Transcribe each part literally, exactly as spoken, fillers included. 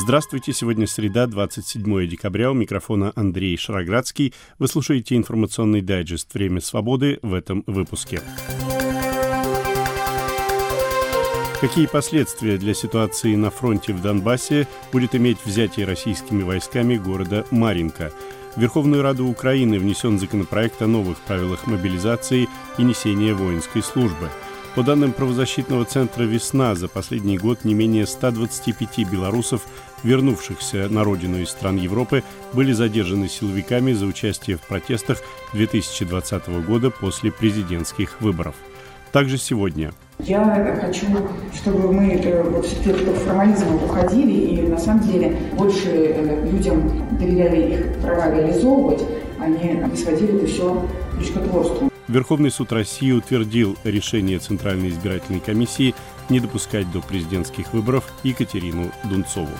Здравствуйте, сегодня среда, двадцать седьмое декабря, у микрофона Андрей Шароградский. Вы слушаете информационный дайджест «Время свободы» в этом выпуске. Какие последствия для ситуации на фронте в Донбассе будет иметь взятие российскими войсками города Марьинка? В Верховную Раду Украины внесен законопроект о новых правилах мобилизации и несения воинской службы. По данным правозащитного центра «Весна», за последний год не менее ста двадцати пяти белорусов, вернувшихся на родину из стран Европы, были задержаны силовиками за участие в протестах две тысячи двадцатого года после президентских выборов. Также сегодня. Я хочу, чтобы мы это, вот, все-таки от формализма уходили и на самом деле больше людям доверяли их права реализовывать, а не сводили это все к крючкотворству. Верховный суд России утвердил решение Центральной избирательной комиссии не допускать до президентских выборов Екатерину Дунцову.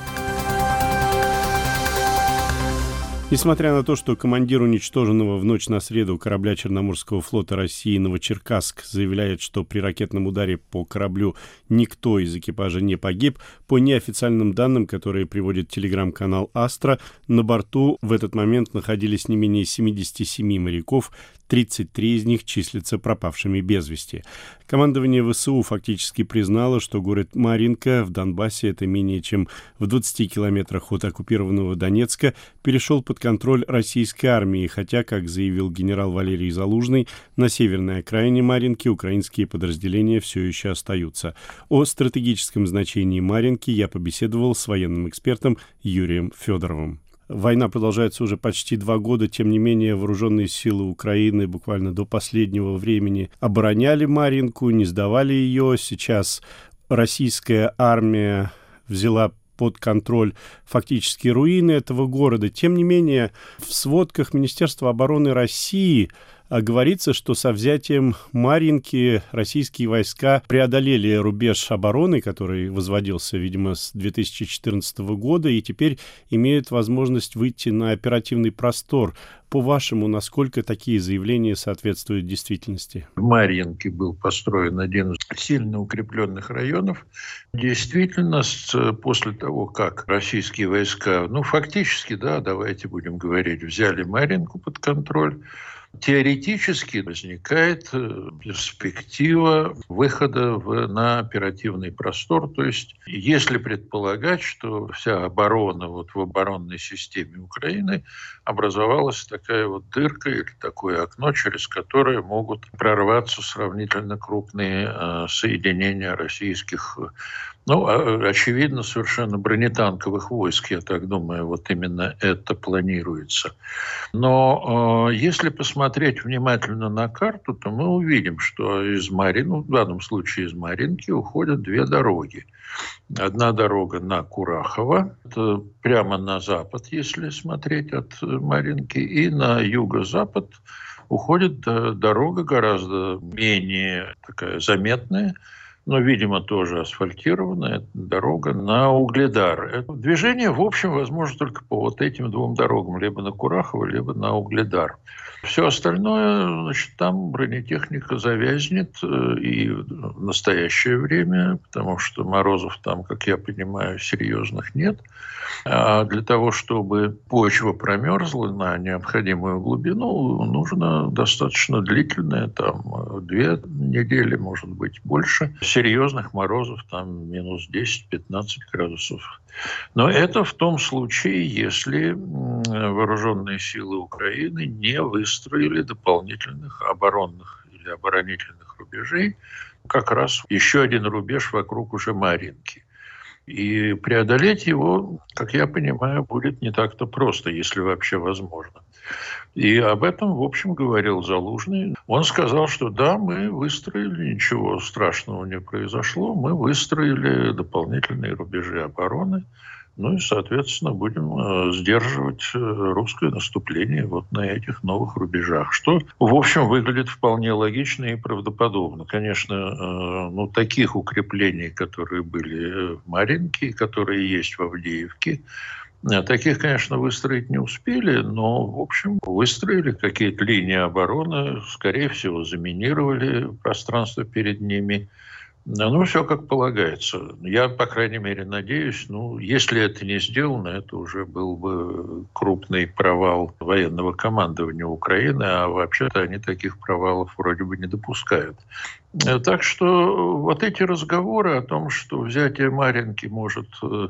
Несмотря на то, что командир уничтоженного в ночь на среду корабля Черноморского флота России «Новочеркасск» заявляет, что при ракетном ударе по кораблю никто из экипажа не погиб, по неофициальным данным, которые приводит телеграм-канал «Астра», на борту в этот момент находились не менее семидесяти семи моряков, тридцать три из них числятся пропавшими без вести. Командование ВСУ фактически признало, что город Марьинка в Донбассе, это менее чем в двадцати километрах от оккупированного Донецка, перешел под контроль российской армии, хотя, как заявил генерал Валерий Залужный, на северной окраине Марьинки украинские подразделения все еще остаются. О стратегическом значении Марьинки я побеседовал с военным экспертом Юрием Федоровым. Война продолжается уже почти два года, тем не менее вооруженные силы Украины буквально до последнего времени обороняли Марьинку, не сдавали ее. Сейчас российская армия взяла под контроль фактически руины этого города. Тем не менее, в сводках Министерства обороны России говорится, что со взятием Марьинки российские войска преодолели рубеж обороны, который возводился, видимо, с две тысячи четырнадцатого года, и теперь имеют возможность выйти на оперативный простор. По-вашему, насколько такие заявления соответствуют действительности? В Марьинке был построен один из сильно укрепленных районов. Действительно, после того, как российские войска, ну, фактически, да, давайте будем говорить, взяли Марьинку под контроль, теоретически возникает перспектива выхода в, на оперативный простор. То есть, если предполагать, что вся оборона вот в оборонной системе Украины образовалась такая вот дырка или такое окно, через которое могут прорваться сравнительно крупные э, соединения российских, ну, очевидно, совершенно бронетанковых войск, я так думаю, вот именно это планируется. Но э, если посмотреть внимательно на карту, то мы увидим, что из Марьинки, ну, в данном случае из Марьинки, уходят две дороги. Одна дорога на Курахово, это прямо на запад, если смотреть от Марьинки, и на юго-запад уходит дорога гораздо менее такая заметная, но, видимо, тоже асфальтированная дорога на Угледар. Это движение, в общем, возможно только по вот этим двум дорогам, либо на Курахово, либо на Угледар. Все остальное, значит, там бронетехника завязнет и в настоящее время, потому что морозов там, как я понимаю, серьезных нет. А для того, чтобы почва промерзла на необходимую глубину, нужно достаточно длительное, там, две недели, может быть, больше. Серьезных морозов, там, минус десять-пятнадцать градусов. Но это в том случае, если вооруженные силы Украины не выстроили дополнительных оборонных или оборонительных рубежей, как раз еще один рубеж вокруг уже Марьинки. И преодолеть его, как я понимаю, будет не так-то просто, если вообще возможно. И об этом, в общем, говорил Залужный. Он сказал, что да, мы выстроили, ничего страшного не произошло, мы выстроили дополнительные рубежи обороны, ну и, соответственно, будем э, сдерживать э, русское наступление вот на этих новых рубежах, что, в общем, выглядит вполне логично и правдоподобно. Конечно, э, ну, таких укреплений, которые были в Марьинке, которые есть в Авдеевке, таких, конечно, выстроить не успели, но, в общем, выстроили какие-то линии обороны, скорее всего, заминировали пространство перед ними. Ну, все как полагается. Я, по крайней мере, надеюсь, ну, если это не сделано, это уже был бы крупный провал военного командования Украины, а вообще-то они таких провалов вроде бы не допускают. Так что вот эти разговоры о том, что взятие Марьинки может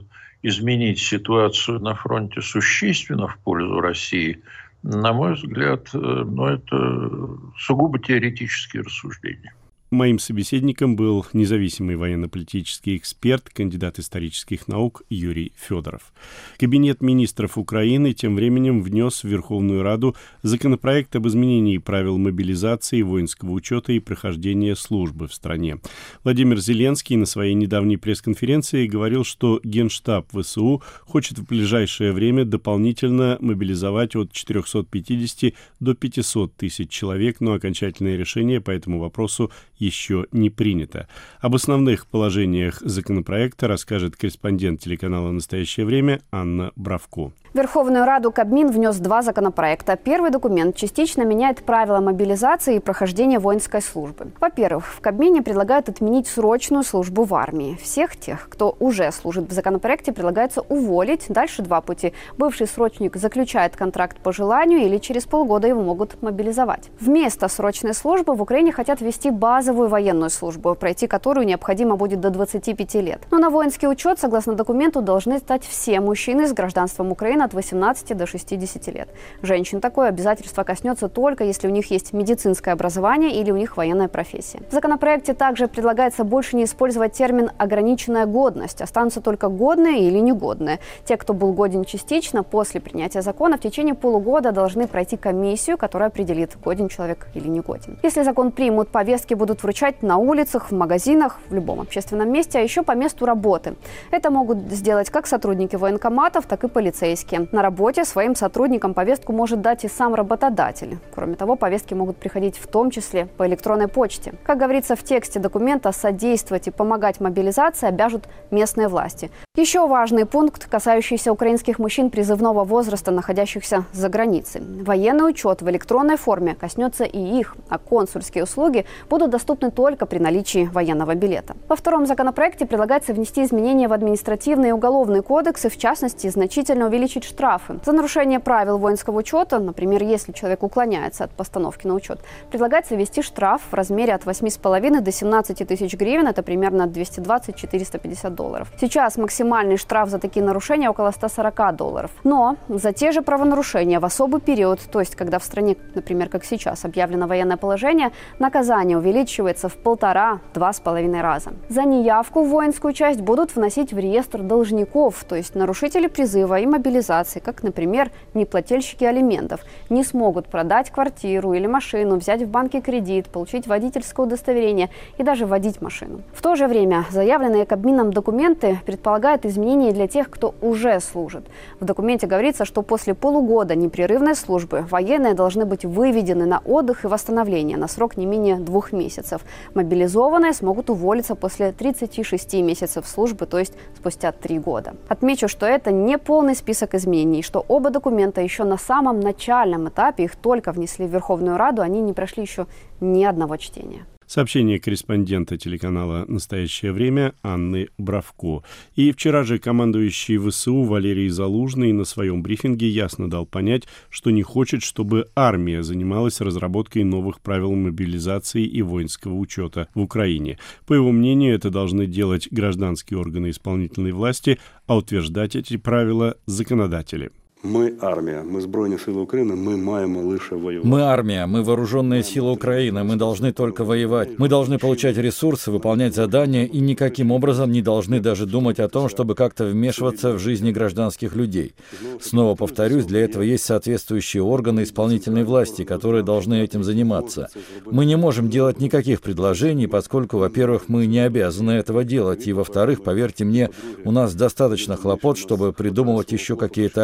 изменить ситуацию на фронте существенно в пользу России, на мой взгляд, ну, это сугубо теоретические рассуждения. Моим собеседником был независимый военно-политический эксперт, кандидат исторических наук Юрий Федоров. Кабинет министров Украины тем временем внес в Верховную Раду законопроект об изменении правил мобилизации, воинского учета и прохождения службы в стране. Владимир Зеленский на своей недавней пресс-конференции говорил, что Генштаб ВСУ хочет в ближайшее время дополнительно мобилизовать от четырехсот пятидесяти до пятисот тысяч человек, но окончательное решение по этому вопросу еще не принято. Об основных положениях законопроекта расскажет корреспондент телеканала «Настоящее время» Анна Бравко. В Верховную Раду Кабмин внес два законопроекта. Первый документ частично меняет правила мобилизации и прохождения воинской службы. Во-первых, в Кабмине предлагают отменить срочную службу в армии. Всех тех, кто уже служит в законопроекте, предлагается уволить. Дальше два пути. Бывший срочник заключает контракт по желанию или через полгода его могут мобилизовать. Вместо срочной службы в Украине хотят ввести базовую военную службу, пройти которую необходимо будет до двадцати пяти лет. Но на воинский учет, согласно документу, должны стать все мужчины с гражданством Украины от восемнадцати до шестидесяти лет. Женщин такое обязательство коснется только если у них есть медицинское образование или у них военная профессия. В законопроекте также предлагается больше не использовать термин «ограниченная годность». Останутся только годные или негодные. Те, кто был годен частично, после принятия закона в течение полугода должны пройти комиссию, которая определит, годен человек или не годен. Если закон примут, повестки будут вручать на улицах, в магазинах, в любом общественном месте, а еще по месту работы. Это могут сделать как сотрудники военкоматов, так и полицейские. На работе своим сотрудникам повестку может дать и сам работодатель. Кроме того, повестки могут приходить в том числе по электронной почте. Как говорится в тексте документа, содействовать и помогать мобилизации обяжут местные власти. Еще важный пункт, касающийся украинских мужчин призывного возраста, находящихся за границей. Военный учет в электронной форме коснется и их, а консульские услуги будут доступны только при наличии военного билета. Во втором законопроекте предлагается внести изменения в административные и уголовные кодексы, в частности, значительно увеличить штрафы. За нарушение правил воинского учета, например, если человек уклоняется от постановки на учет, предлагается ввести штраф в размере от восьми с половиной до семнадцати тысяч гривен, это примерно двести двадцать - четыреста пятьдесят долларов. Сейчас максимальный штраф за такие нарушения около ста сорока долларов. Но за те же правонарушения в особый период, то есть когда в стране, например, как сейчас, объявлено военное положение, наказание увеличивается в полтора-два с половиной раза. За неявку в воинскую часть будут вносить в реестр должников, то есть нарушители призыва и мобилизации, как, например, неплательщики алиментов, не смогут продать квартиру или машину, взять в банке кредит, получить водительское удостоверение и даже водить машину. В то же время заявленные Кабмином документы предполагают изменения для тех, кто уже служит. В документе говорится, что после полугода непрерывной службы военные должны быть выведены на отдых и восстановление на срок не менее двух месяцев. Мобилизованные смогут уволиться после тридцати шести месяцев службы, то есть спустя три года. Отмечу, что это не полный список изменений, что оба документа еще на самом начальном этапе, их только внесли в Верховную Раду, они не прошли еще ни одного чтения. Сообщение корреспондента телеканала «Настоящее время» Анны Бравко. И вчера же командующий ВСУ Валерий Залужный на своем брифинге ясно дал понять, что не хочет, чтобы армия занималась разработкой новых правил мобилизации и воинского учета в Украине. По его мнению, это должны делать гражданские органы исполнительной власти, а утверждать эти правила законодатели. Ми армія, ми Збройні сили України, ми маємо лише воювати. Мы армия, мы вооруженные силы Украины, мы должны только воевать. Мы должны получать ресурсы, выполнять задания и никаким образом не должны даже думать о том, чтобы как-то вмешиваться в жизни гражданских людей. Снова повторюсь, для этого есть соответствующие органы исполнительной власти, которые должны этим заниматься. Мы не можем делать никаких предложений, поскольку, во-первых, мы не обязаны этого делать, и, во-вторых, поверьте мне, у нас достаточно хлопот, чтобы придумывать еще какие-то ограничения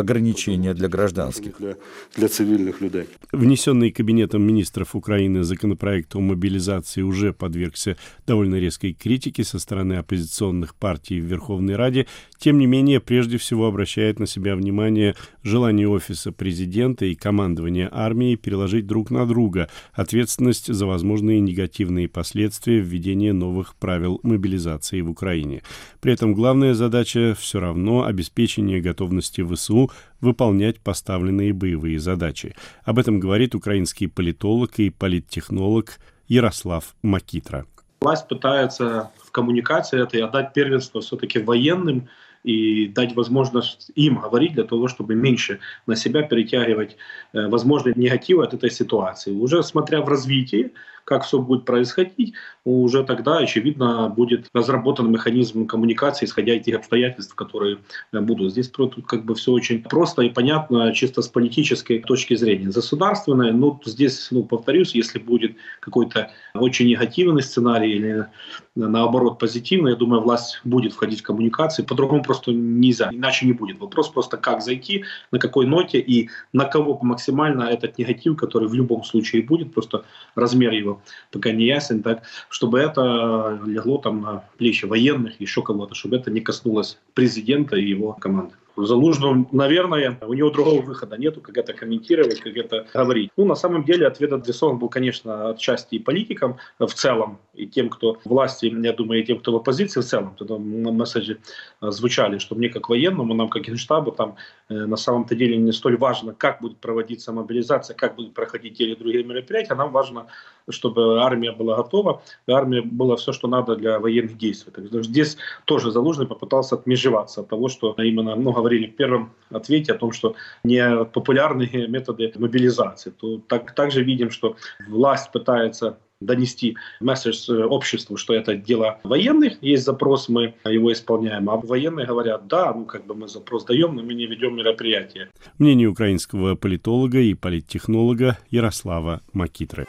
ограничения для гражданских. Для, для цивильных людей. Внесенный Кабинетом министров Украины законопроект о мобилизации уже подвергся довольно резкой критике со стороны оппозиционных партий в Верховной Раде. Тем не менее, прежде всего обращает на себя внимание желание офиса президента и командования армии переложить друг на друга ответственность за возможные негативные последствия введения новых правил мобилизации в Украине. При этом главная задача все равно обеспечение готовности ВСУ выполнять поставленные боевые задачи. Об этом говорит украинский политолог и политтехнолог Ярослав Макитра. Власть пытается в коммуникации этой отдать первенство все-таки военным и дать возможность им говорить для того, чтобы меньше на себя перетягивать э, возможные негативы от этой ситуации. Уже смотря в развитии, как все будет происходить, уже тогда, очевидно, будет разработан механизм коммуникации, исходя из тех обстоятельств, которые будут. Здесь тут как бы все очень просто и понятно, чисто с политической точки зрения. Государственное, ну, здесь, ну, повторюсь, если будет какой-то очень негативный сценарий или наоборот позитивный, я думаю, власть будет входить в коммуникации. По-другому просто нельзя, иначе не будет. Вопрос просто, как зайти, на какой ноте и на кого максимально этот негатив, который в любом случае будет, просто размер его пока не ясен, так, чтобы это легло там на плечи военных, еще кого-то, чтобы это не коснулось президента и его команды. Залужному, наверное, у него другого выхода нету, как это комментировать, как это говорить. Ну, на самом деле, ответ адресован был, конечно, отчасти и политикам в целом, и тем, кто в власти, я думаю, и тем, кто в оппозиции в целом. Тогда месседжи звучали, что мне как военному, нам как генштабу, там на самом-то деле не столь важно, как будет проводиться мобилизация, как будут проходить те или другие мероприятия. Нам важно, чтобы армия была готова, и армия была все, что надо для военных действий. Так что здесь тоже Залужный попытался отмежеваться от того, что именно, ну, говорили в первом ответе о том, что не популярные методы мобилизации. То так, также видим, что власть пытается донести месседж обществу, что это дело военных, есть запрос, мы его исполняем, а военные говорят, да, ну как бы мы запрос даем, но мы не ведем мероприятия. Мнение украинского политолога и политтехнолога Ярослава Макитры.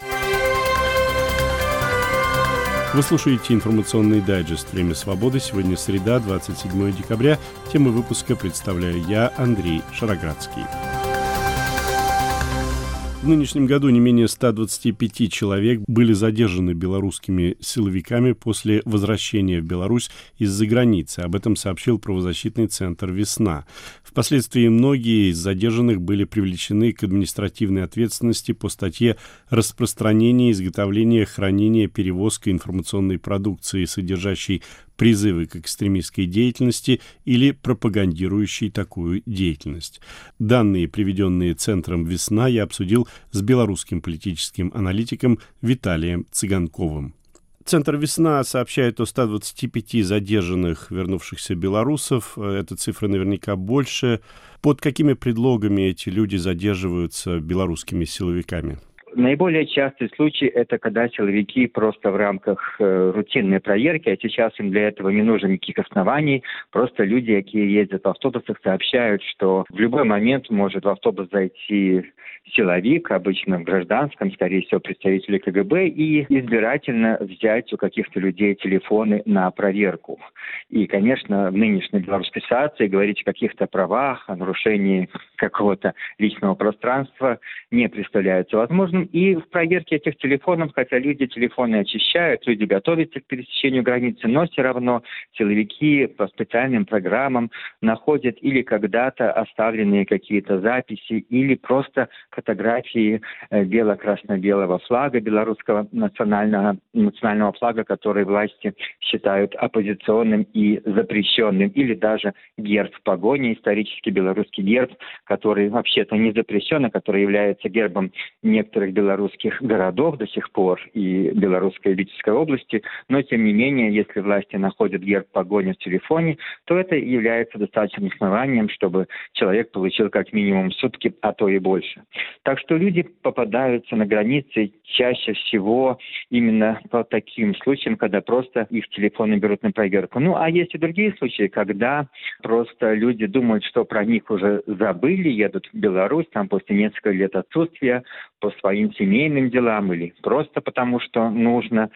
Вы слушаете информационный дайджест «Время свободы». Сегодня среда, двадцать седьмое декабря. Темы выпуска представляю я, Андрей Шароградский. В нынешнем году не менее ста двадцати пяти человек были задержаны белорусскими силовиками после возвращения в Беларусь из-за границы. Об этом сообщил правозащитный центр «Весна». Впоследствии многие из задержанных были привлечены к административной ответственности по статье «Распространение, изготовление, хранение, перевозка информационной продукции, содержащей призывы к экстремистской деятельности или пропагандирующей такую деятельность». Данные, приведенные Центром «Весна», я обсудил с белорусским политическим аналитиком Виталием Цыганковым. Центр «Весна» сообщает о ста двадцати пяти задержанных вернувшихся белорусов. Эта цифра наверняка больше. Под какими предлогами эти люди задерживаются белорусскими силовиками? Наиболее частый случай – это когда силовики просто в рамках э, рутинной проверки, а сейчас им для этого не нужно никаких оснований, просто люди, которые ездят в автобусах, сообщают, что в любой момент может в автобус зайти силовик, обычно в гражданском, скорее всего, представители ка гэ бэ, и избирательно взять у каких-то людей телефоны на проверку. И, конечно, в нынешней белорусской ситуации говорить о каких-то правах, о нарушении какого-то личного пространства не представляется возможным. И в проверке этих телефонов, хотя люди телефоны очищают, люди готовятся к пересечению границы, но все равно силовики по специальным программам находят или когда-то оставленные какие-то записи, или просто фотографии бело-красно-белого флага, белорусского национального, национального флага, который власти считают оппозиционным и запрещенным, или даже герб в погоне, исторический белорусский герб, который вообще-то не запрещен, а который является гербом некоторых белорусских городов до сих пор и Белорусской Витебской области, но тем не менее, если власти находят герб погони в телефоне, то это является достаточным основанием, чтобы человек получил как минимум сутки, а то и больше. Так что люди попадаются на границе чаще всего именно по таким случаям, когда просто их телефоны берут на проверку. Ну, а есть и другие случаи, когда просто люди думают, что про них уже забыли, едут в Беларусь, там после нескольких лет отсутствия, по своим своим семейным делам или просто потому, что нужно,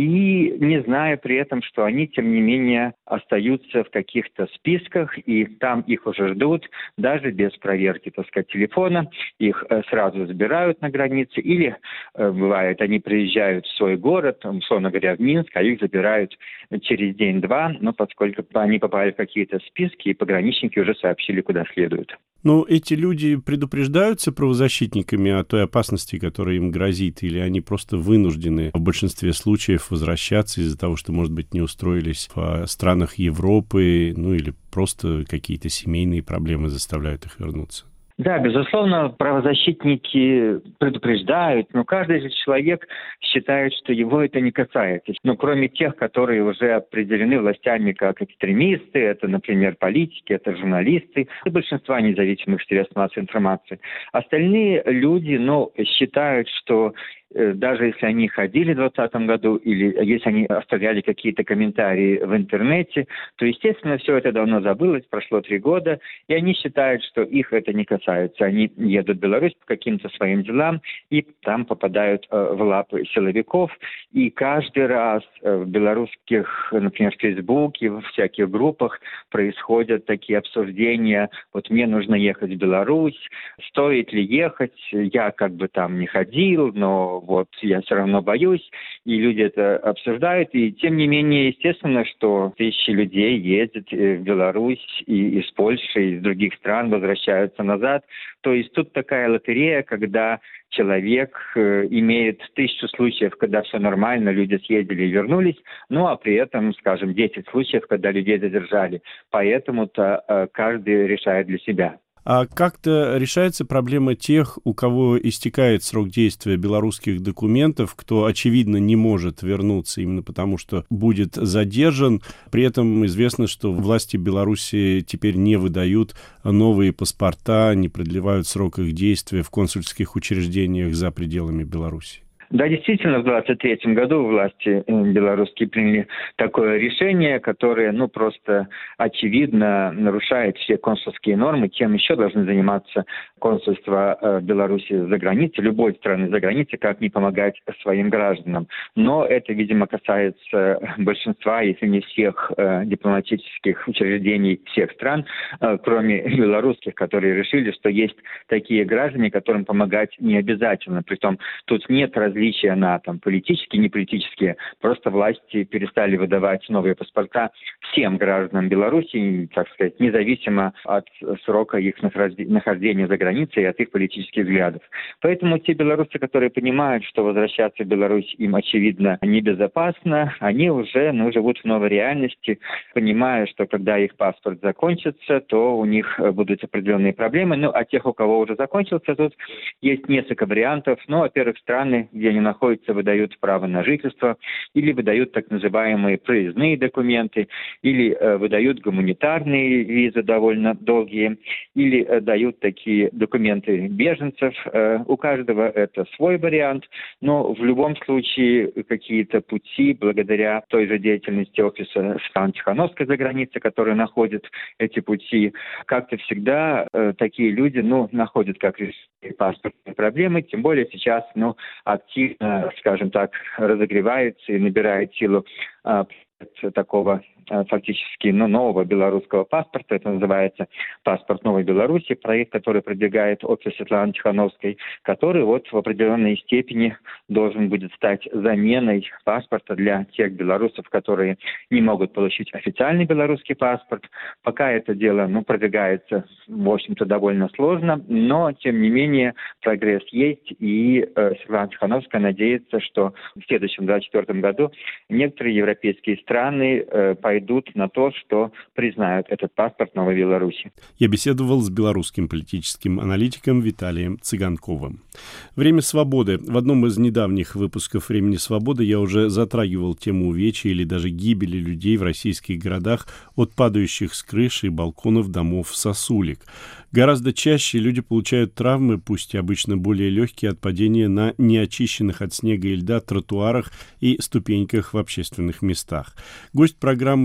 и не зная при этом, что они, тем не менее, остаются в каких-то списках, и там их уже ждут, даже без проверки, так сказать, телефона. Их э, сразу забирают на границе, или, э, бывает, они приезжают в свой город, условно говоря, в Минск, а их забирают через день-два, но поскольку они попали в какие-то списки, и пограничники уже сообщили, куда следует. Но эти люди предупреждаются правозащитниками о той опасности, которая им грозит, или они просто вынуждены в большинстве случаев возвращаться из-за того, что, может быть, не устроились в странах Европы, ну или просто какие-то семейные проблемы заставляют их вернуться? Да, безусловно, правозащитники предупреждают, но каждый же человек считает, что его это не касается. Ну, кроме тех, которые уже определены властями как экстремисты, это, например, политики, это журналисты, и большинство независимых средств массовой информации. Остальные люди, ну, считают, что даже если они ходили в двадцатом году или если они оставляли какие-то комментарии в интернете, то, естественно, все это давно забылось, прошло три года, и они считают, что их это не касается. Они едут в Беларусь по каким-то своим делам и там попадают э, в лапы силовиков. И каждый раз э, в белорусских, например, в Фейсбуке, в всяких группах происходят такие обсуждения. Вот мне нужно ехать в Беларусь, стоит ли ехать, я как бы там не ходил, но вот я все равно боюсь, и люди это обсуждают, и тем не менее, естественно, что тысячи людей ездят в Беларусь и из Польши, и из других стран возвращаются назад. То есть тут такая лотерея, когда человек э, имеет тысячу случаев, когда все нормально, люди съездили и вернулись, ну а при этом, скажем, десять случаев, когда людей задержали. Поэтому-то э, каждый решает для себя. А как-то решается проблема тех, у кого истекает срок действия белорусских документов, кто, очевидно, не может вернуться именно потому, что будет задержан. При этом известно, что власти Беларуси теперь не выдают новые паспорта, не продлевают срок их действия в консульских учреждениях за пределами Беларуси. Да, действительно, в двадцать третьем году власти белорусские приняли такое решение, которое, ну, просто очевидно нарушает все консульские нормы. Чем еще должны заниматься консульства э, Беларуси за границей, любой страны за границей, как не помогать своим гражданам. Но это, видимо, касается большинства, если не всех э, дипломатических учреждений всех стран, э, кроме белорусских, которые решили, что есть такие граждане, которым помогать не обязательно. Притом тут нет различия различия на там, политические, не политические. Просто власти перестали выдавать новые паспорта всем гражданам Беларуси, так сказать, независимо от срока их нахождения за границей и от их политических взглядов. Поэтому те белорусы, которые понимают, что возвращаться в Беларусь им, очевидно, небезопасно, они уже ну, живут в новой реальности, понимая, что когда их паспорт закончится, то у них будут определенные проблемы. Ну, а тех, у кого уже закончился, тут есть несколько вариантов. Ну, во-первых, страны, где они находятся, выдают право на жительство, или выдают так называемые проездные документы, или э, выдают гуманитарные визы довольно долгие, или э, дают такие документы беженцев. Э, у каждого это свой вариант, но в любом случае какие-то пути, благодаря той же деятельности офиса Светланы Тихановской за границей, который находит эти пути, как-то всегда э, такие люди ну, находят как решение паспортные проблемы, тем более сейчас ну, активно, скажем так, разогревается и набирает силу а, такого а, фактически ну, нового белорусского паспорта. Это называется «Паспорт Новой Беларуси», проект, который продвигает офис Светланы Тихановской, который вот в определенной степени должен будет стать заменой паспорта для тех белорусов, которые не могут получить официальный белорусский паспорт. Пока это дело ну, продвигается, в общем-то, довольно сложно, но, тем не менее, прогресс есть, и э, Светлана Тихановская надеется, что в следующем двадцать четвёртом году некоторые европейские страны э, пойдут на то, что признают этот паспорт Новой Беларуси. Я беседовал с белорусским политическим аналитиком Виталием Цыганковым. Время свободы. В одном из недавних выпусков «Времени свободы» я уже затрагивал тему увечья или даже гибели людей в российских городах от падающих с крыши и балконов домов сосулек. Гораздо чаще люди получают травмы, пусть и обычно более легкие, от падения на неочищенных от снега и льда тротуарах и ступеньках в общественных местах. Гость программы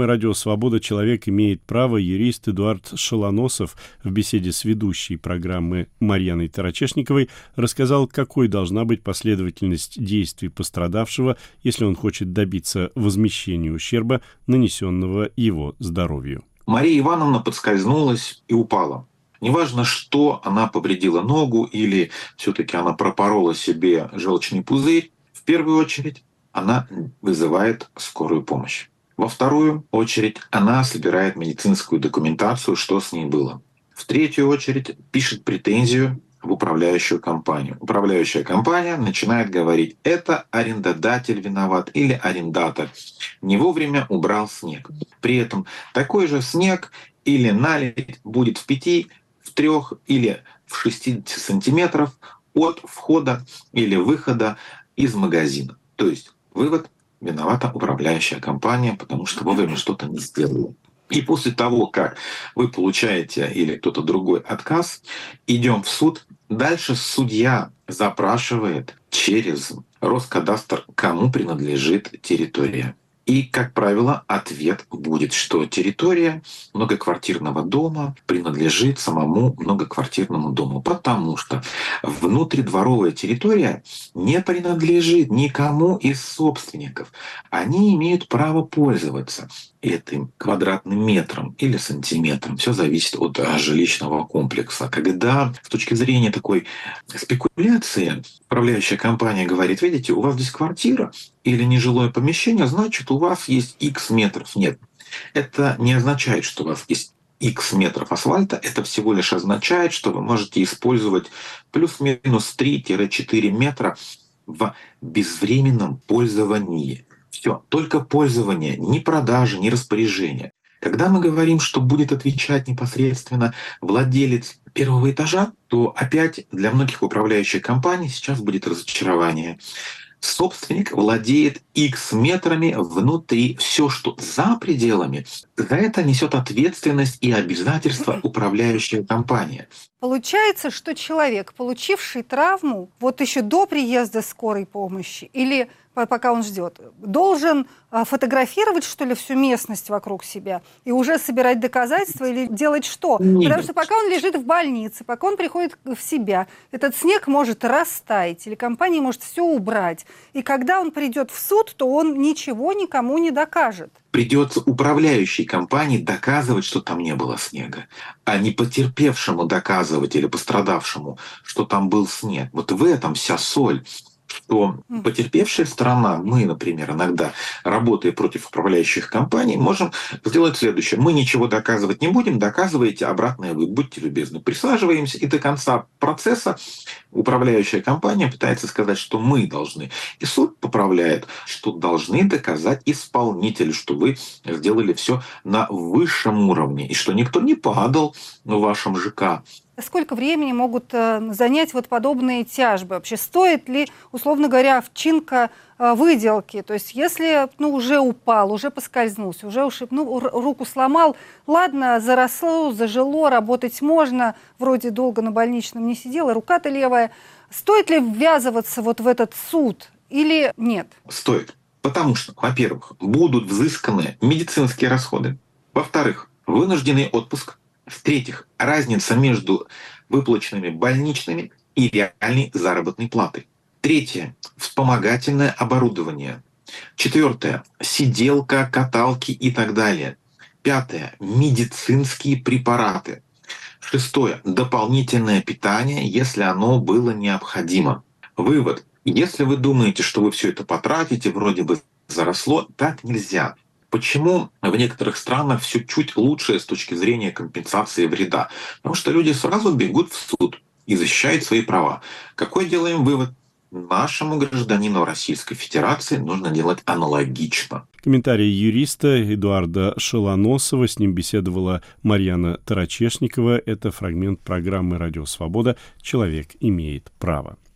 программы «Радио Свобода. Человек имеет право» юрист Эдуард Шелоносов в беседе с ведущей программы Марьяной Тарачешниковой рассказал, какой должна быть последовательность действий пострадавшего, если он хочет добиться возмещения ущерба, нанесенного его здоровью. Мария Ивановна подскользнулась и упала. Неважно, что она повредила ногу или все-таки она пропорола себе желчный пузырь, в первую очередь она вызывает скорую помощь. Во вторую очередь она собирает медицинскую документацию, что с ней было. В третью очередь пишет претензию в управляющую компанию. Управляющая компания начинает говорить: это арендодатель виноват или арендатор не вовремя убрал снег. При этом такой же снег или наледь будет в пяти, в трех или в шестидесяти сантиметров от входа или выхода из магазина. То есть вывод: виновата управляющая компания, потому что вовремя что-то не сделала. И после того, как вы получаете или кто-то другой отказ, идем в суд. Дальше судья запрашивает через Роскадастр, кому принадлежит территория. И, как правило, ответ будет, что территория многоквартирного дома принадлежит самому многоквартирному дому, потому что внутридворовая территория не принадлежит никому из собственников. Они имеют право пользоваться этим квадратным метром или сантиметром. Все зависит от жилищного комплекса. Когда с точки зрения такой спекуляции управляющая компания говорит: видите, у вас здесь квартира или нежилое помещение, значит, у вас есть X метров. Нет, это не означает, что у вас есть X метров асфальта. Это всего лишь означает, что вы можете использовать плюс-минус три-четыре метра в безвременном пользовании. Все, только пользование, ни продажи, ни распоряжение. Когда мы говорим, что будет отвечать непосредственно владелец первого этажа, то опять для многих управляющих компаний сейчас будет разочарование. Собственник владеет X метрами внутри. Все, что за пределами, за это несет ответственность и обязательства управляющая компания. Получается, что человек, получивший травму, вот еще до приезда скорой помощи или пока он ждет, должен фотографировать, что ли, всю местность вокруг себя и уже собирать доказательства или делать что? Нет. Потому что пока он лежит в больнице, пока он приходит в себя, этот снег может растаять, или компания может все убрать. И когда он придет в суд, то он ничего никому не докажет. Придется управляющей компании доказывать, что там не было снега, а не потерпевшему доказывать или пострадавшему, что там был снег. Вот в этом вся соль. Что потерпевшая сторона, мы, например, иногда, работая против управляющих компаний, можем сделать следующее. Мы ничего доказывать не будем, доказываете обратное вы, будьте любезны. Присаживаемся, и до конца процесса управляющая компания пытается сказать, что мы должны. И суд поправляет, что должны доказать исполнители, что вы сделали все на высшем уровне, и что никто не падал в вашем ЖК. Сколько времени могут занять вот подобные тяжбы? Вообще стоит ли, условно говоря, овчинка выделки? То есть если ну, уже упал, уже поскользнулся, уже ушиб, ну, руку сломал, ладно, заросло, зажило, работать можно, вроде долго на больничном не сидела, рука-то левая. Стоит ли ввязываться вот в этот суд или нет? Стоит. Потому что, во-первых, будут взысканы медицинские расходы. Во-вторых, вынужденный отпуск. В-третьих, разница между выплаченными больничными и реальной заработной платой. Третье — вспомогательное оборудование. Четвертое — сиделка, каталки и так далее. Пятое — медицинские препараты. Шестое — дополнительное питание, если оно было необходимо. Вывод. Если вы думаете, что вы все это потратите, вроде бы заросло, так нельзя. Почему в некоторых странах все чуть лучше с точки зрения компенсации вреда? Потому что люди сразу бегут в суд и защищают свои права. Какой делаем вывод? Нашему гражданину Российской Федерации нужно делать аналогично. Комментарий юриста Эдуарда Шелоносова. С ним беседовала Марьяна Тарачешникова. Это фрагмент программы «Радио Свобода. Человек имеет право».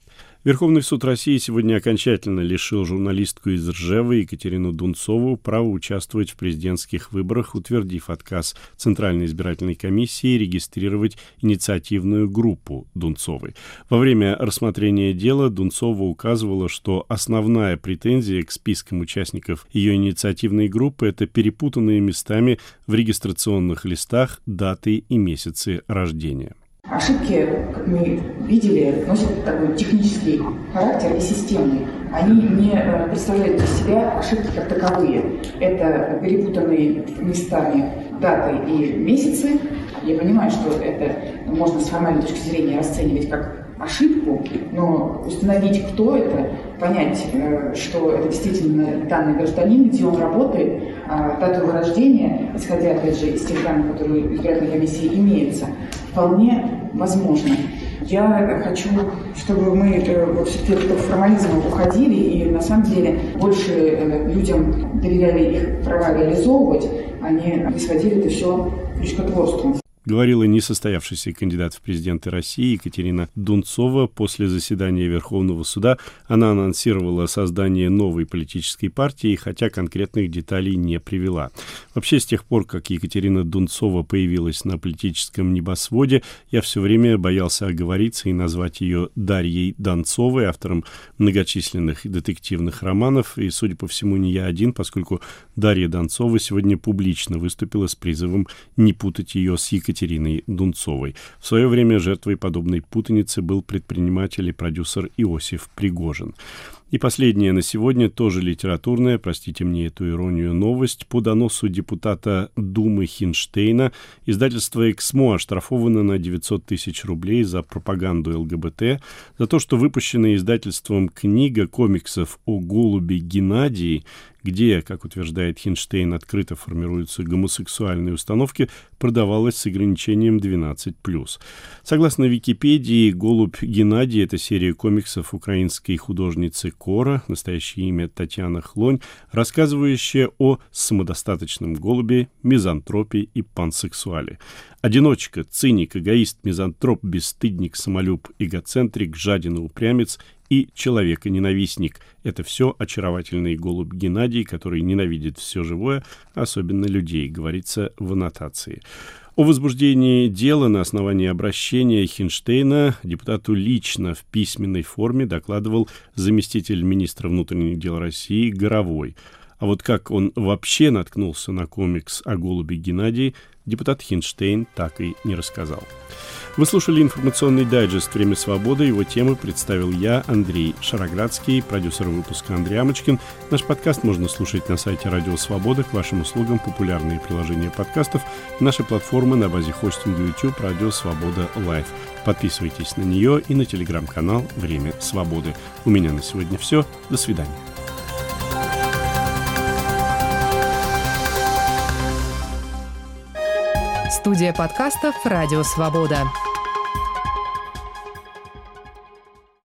Верховный суд России сегодня окончательно лишил журналистку из Ржева Екатерину Дунцову права участвовать в президентских выборах, утвердив отказ Центральной избирательной комиссии регистрировать инициативную группу Дунцовой. Во время рассмотрения дела Дунцова указывала, что основная претензия к спискам участников ее инициативной группы – это перепутанные местами в регистрационных листах даты и месяцы рождения. Ошибки, как мы видели, носят такой технический характер и системный. Они не представляют из себя ошибки как таковые. Это перепутанные местами даты и месяцы. Я понимаю, что это можно с формальной точки зрения расценивать как ошибку, но установить, кто это, понять, что это действительно данный гражданин, где он работает, дату его рождения, исходя, опять же, из тех данных, которые в избирательной комиссии имеются, вполне возможно. Я хочу, чтобы мы вот, все-таки от этого формализма уходили и, на самом деле, больше людям доверяли их права реализовывать, а не сводили это все к крючкотворству. Говорила несостоявшийся кандидат в президенты России Екатерина Дунцова. После заседания Верховного суда она анонсировала создание новой политической партии, хотя конкретных деталей не привела. Вообще, с тех пор, как Екатерина Дунцова появилась на политическом небосводе, я все время боялся оговориться и назвать ее Дарьей Донцовой, автором многочисленных детективных романов. И, судя по всему, не я один, поскольку Дарья Донцова сегодня публично выступила с призывом не путать ее с Екатериной Екатериной Дунцовой. В свое время жертвой подобной путаницы был предприниматель и продюсер Иосиф Пригожин. И последняя на сегодня, тоже литературная, простите мне эту иронию, новость. По доносу депутата Думы Хинштейна издательство «Эксмо» оштрафовано на девятьсот тысяч рублей за пропаганду ЛГБТ, за то, что выпущенная издательством книга комиксов о голубе Геннадии, где, как утверждает Хинштейн, открыто формируются гомосексуальные установки, продавалась с ограничением двенадцать плюс. Согласно Википедии, «Голубь Геннадий» — это серия комиксов украинской художницы Кора, настоящее имя Татьяна Хлонь, рассказывающая о самодостаточном голубе, мизантропе и пансексуале. Одиночка, циник, эгоист, мизантроп, бесстыдник, самолюб, эгоцентрик, жадина, упрямец и человека-ненавистник. Это все очаровательный голубь Геннадий, который ненавидит все живое, особенно людей, говорится в аннотации. О возбуждении дела на основании обращения Хинштейна депутату лично в письменной форме докладывал заместитель министра внутренних дел России Горовой. А вот как он вообще наткнулся на комикс о голубе Геннадии, депутат Хинштейн так и не рассказал. Вы слушали информационный дайджест «Время свободы». Его темы представил я, Андрей Шароградский, продюсер выпуска Андрей Амочкин. Наш подкаст можно слушать на сайте Радио Свобода. К вашим услугам популярные приложения подкастов, наши платформы на базе хостинга YouTube «Радио Свобода Лайв». Подписывайтесь на нее и на телеграм-канал «Время свободы». У меня на сегодня все. До свидания. Студия подкастов «Радио Свобода».